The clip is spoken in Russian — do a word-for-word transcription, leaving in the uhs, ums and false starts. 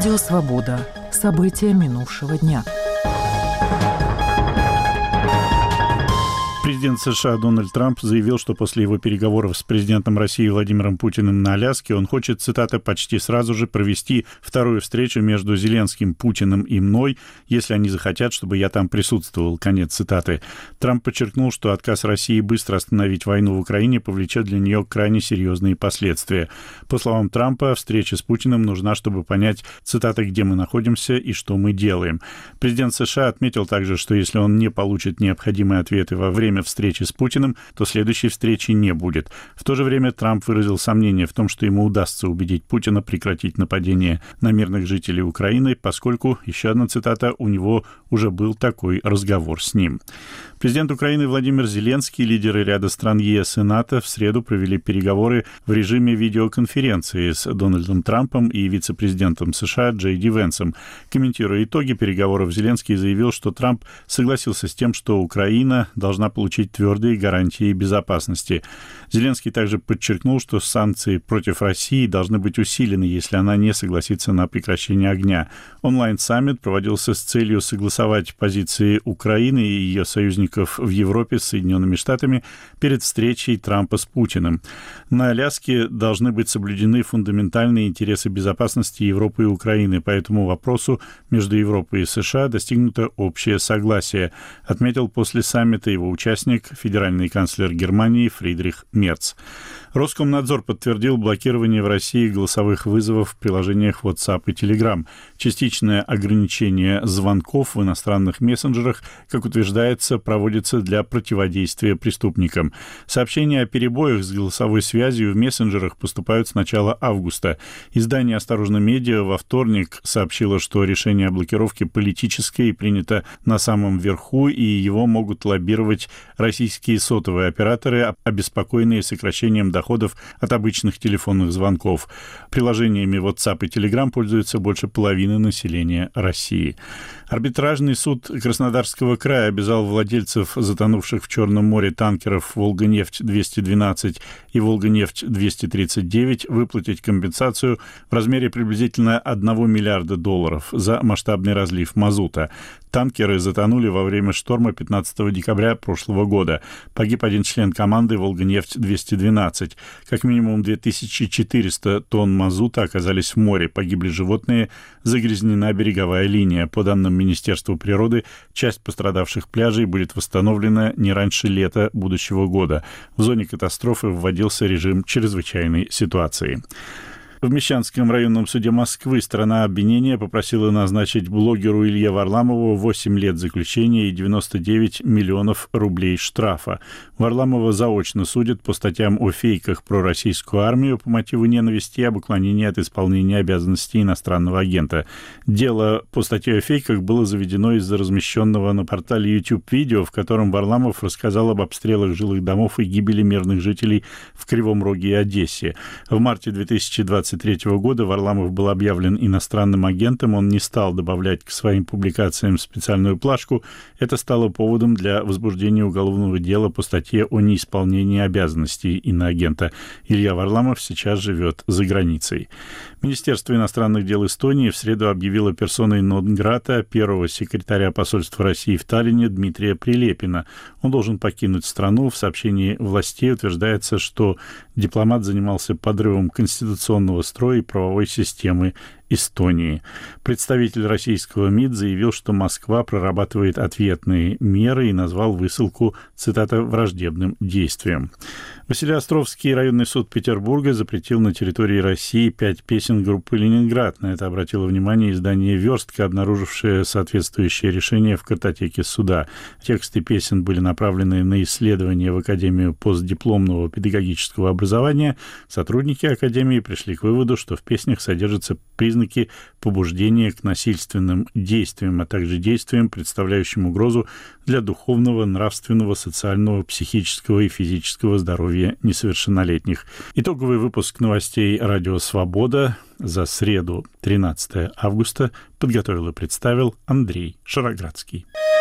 Радио «Свобода». События минувшего дня. Президент США Дональд Трамп заявил, что после его переговоров с президентом России Владимиром Путиным на Аляске он хочет, цитата, «почти сразу же провести вторую встречу между Зеленским, Путиным и мной, если они захотят, чтобы я там присутствовал». Конец цитаты. Трамп подчеркнул, что отказ России быстро остановить войну в Украине повлечет для нее крайне серьезные последствия. По словам Трампа, встреча с Путиным нужна, чтобы понять, цитата, «где мы находимся и что мы делаем». Президент США отметил также, что если он не получит необходимые ответы во время встречи с Путиным, то следующей встречи не будет. В то же время Трамп выразил сомнение в том, что ему удастся убедить Путина прекратить нападение на мирных жителей Украины, поскольку, еще одна цитата, у него уже был такой разговор с ним. Президент Украины Владимир Зеленский, лидеры ряда стран ЕС и НАТО в среду провели переговоры в режиме видеоконференции с Дональдом Трампом и вице-президентом США Джей Ди Венсом. Комментируя итоги переговоров, Зеленский заявил, что Трамп согласился с тем, что Украина должна получить твердые гарантии безопасности. Зеленский также подчеркнул, что санкции против России должны быть усилены, если она не согласится на прекращение огня. Онлайн-саммит проводился с целью согласовать позиции Украины и ее союзников в Европе с Соединенными Штатами перед встречей Трампа с Путиным. На Аляске должны быть соблюдены фундаментальные интересы безопасности Европы и Украины. По этому вопросу между Европой и США достигнуто общее согласие, отметил после саммита его участник, федеральный канцлер Германии Фридрих Мерц. Роскомнадзор подтвердил блокирование в России голосовых вызовов в приложениях WhatsApp и Telegram. Частичное ограничение звонков в иностранных мессенджерах, как утверждается, проводится для противодействия преступникам. Сообщения о перебоях с голосовой связью в мессенджерах поступают с начала августа. Издание «Осторожно медиа» во вторник сообщило, что решение о блокировке политическое и принято на самом верху, и его могут лоббировать российские сотовые операторы, обеспокоенные сокращением доходов от обычных телефонных звонков. Приложениями WhatsApp и Telegram пользуется больше половины населения России. Арбитражный суд Краснодарского края обязал владельцев затонувших в Черном море танкеров «Волга-нефть двести двенадцать» и «Волга-нефть двести тридцать девять» выплатить компенсацию в размере приблизительно одного миллиарда долларов за масштабный разлив мазута. Танкеры затонули во время шторма пятнадцатого декабря прошлого года. Погиб один член команды «Волга-нефть двести двенадцать». Как минимум две тысячи четыреста тонн мазута оказались в море. Погибли животные, загрязнена береговая линия. По данным Министерства природы, часть пострадавших пляжей будет восстановлена не раньше лета будущего года. В зоне катастрофы вводился режим чрезвычайной ситуации. В Мещанском районном суде Москвы сторона обвинения попросила назначить блогеру Илье Варламову восемь лет заключения и девяносто девять миллионов рублей штрафа. Варламова заочно судят по статьям о фейках про российскую армию по мотиву ненависти и об уклонении от исполнения обязанностей иностранного агента. Дело по статье о фейках было заведено из-за размещенного на портале YouTube видео, в котором Варламов рассказал об обстрелах жилых домов и гибели мирных жителей в Кривом Роге и Одессе. В марте две тысячи двадцать третьего года Варламов был объявлен иностранным агентом, он не стал добавлять к своим публикациям специальную плашку. Это стало поводом для возбуждения уголовного дела по статье о неисполнении обязанностей иноагента. Илья Варламов сейчас живет за границей. Министерство иностранных дел Эстонии в среду объявило персоной нон-грата первого секретаря посольства России в Таллине Дмитрия Прилепина. Он должен покинуть страну. В сообщении властей утверждается, что дипломат занимался подрывом конституционного строя и правовой системы Эстонии. Представитель российского МИД заявил, что Москва прорабатывает ответные меры и назвал высылку, цитата, «враждебным действием». Василеостровский районный суд Петербурга запретил на территории России пять песен группы «Ленинград». На это обратило внимание издание «Верстка», обнаружившее соответствующее решение в картотеке суда. Тексты песен были направлены на исследование в Академию постдипломного педагогического образования. Сотрудники Академии пришли к выводу, что в песнях содержатся признаки побуждения к насильственным действиям, а также действиям, представляющим угрозу для духовного, нравственного, социального, психического и физического здоровья несовершеннолетних. Итоговый выпуск новостей «Радио Свобода» за среду, тринадцатое августа, подготовил и представил Андрей Шароградский.